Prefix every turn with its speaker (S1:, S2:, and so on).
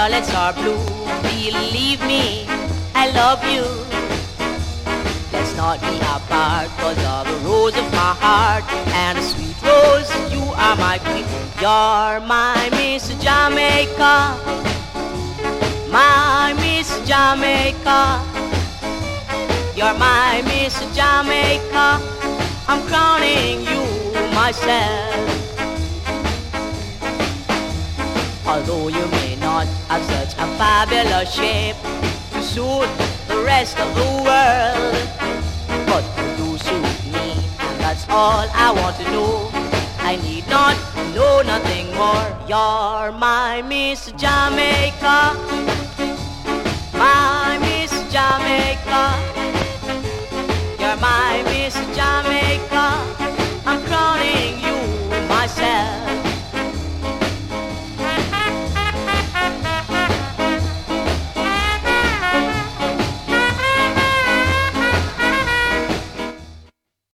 S1: violets are blue. Believe me, I love you. Let's not be apart, 'cause you're the rose of my heart, and a sweet rose, you are my queen. You're my Miss Jamaica, my Miss Jamaica. You're my Miss Jamaica, I'm crowning you myself. Although you may not have such a fabulous shape to suit the rest of the world, but you do suit me, and that's all I want to know. I need not know nothing more. You're my Miss Jamaica, my Miss Jamaica.